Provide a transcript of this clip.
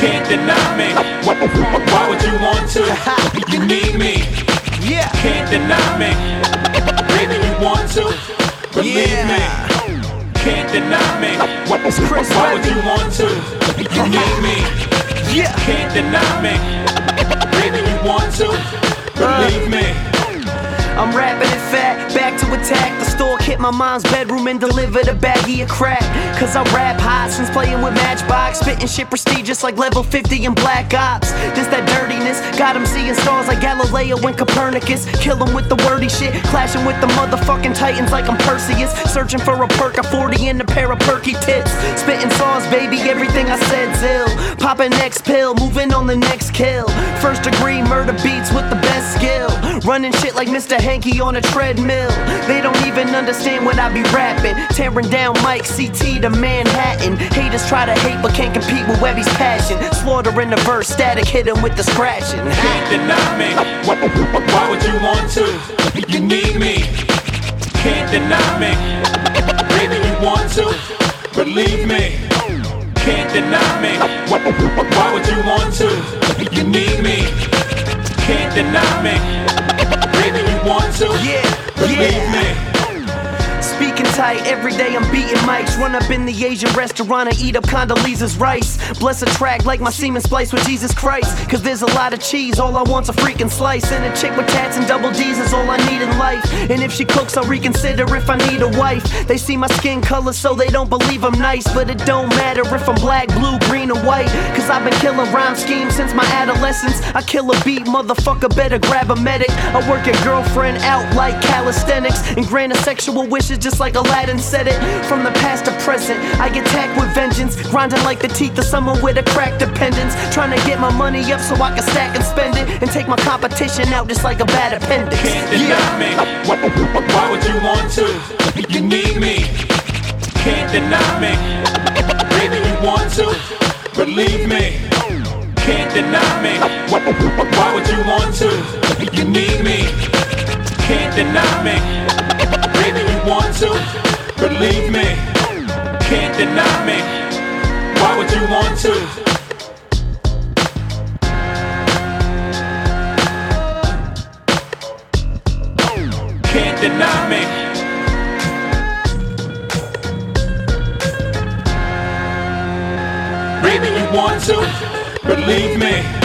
Can't deny me. Why would you want to? You need me. Yeah. Can't deny me. Baby, you want to? Believe me. Can't deny me. Why would you want to? You need me. Yeah. Can't deny me. Baby, you want to? Believe me. I'm rapping it fat, back to attack. The stork hit my mom's bedroom and delivered a baggie of crack. Cause I rap hot since playing with Matchbox, spitting shit prestigious like level 50 in Black Ops. This that dirtiness, got him seeing stars like Galileo and Copernicus. Kill him with the wordy shit, clashing with the motherfucking titans like I'm Perseus. Searching for a perk of 40 and a pair of perky tits. Spitting sauce, baby, everything I said's ill. Popping next pill, moving on the next kill. First degree murder beats with the best skill. Running shit like Mr. Hanky on a treadmill. They don't even understand what I be rapping. Tearing down Mike, CT to Manhattan. Haters try to hate but can't compete with Webby's passion. Slaughter in the verse, static hit him with the scratching. Can't deny me. Why would you want to? You need me. Can't deny me. Baby, you want to? Believe me. Can't deny me. Why would you want to? You need me. Can't deny me. Baby, you want to? Believe me. Speaking tight, every day I'm beating mics. Run up in the Asian restaurant and eat up Condoleezza's rice. Bless a track like my semen splice with Jesus Christ. Cause there's a lot of cheese, all I want's a freaking slice. And a chick with tats and double D's is all I need in life. And if she cooks, I'll reconsider if I need a wife. They see my skin color so they don't believe I'm nice. But it don't matter if I'm black, blue, green, or white. Cause I've been killing rhyme schemes since my adolescence. I kill a beat, motherfucker, better grab a medic. I work your girlfriend out like calisthenics. And grant her sexual wishes just like Aladdin said it. From the past to present, I get tagged with vengeance. Grinding like the teeth of someone with a crack dependence. Trying to get my money up so I can stack and spend it. And take my competition out just like a bad appendix. Can't deny me. Why would you want to? You need me. Can't deny me. Baby, you want to? Believe me. Can't deny me. Why would you want to? You need me. Can't deny me. Baby, you want to? Believe me. Can't deny me. Why would you want to? Can't deny me. Baby, you want to? Believe me.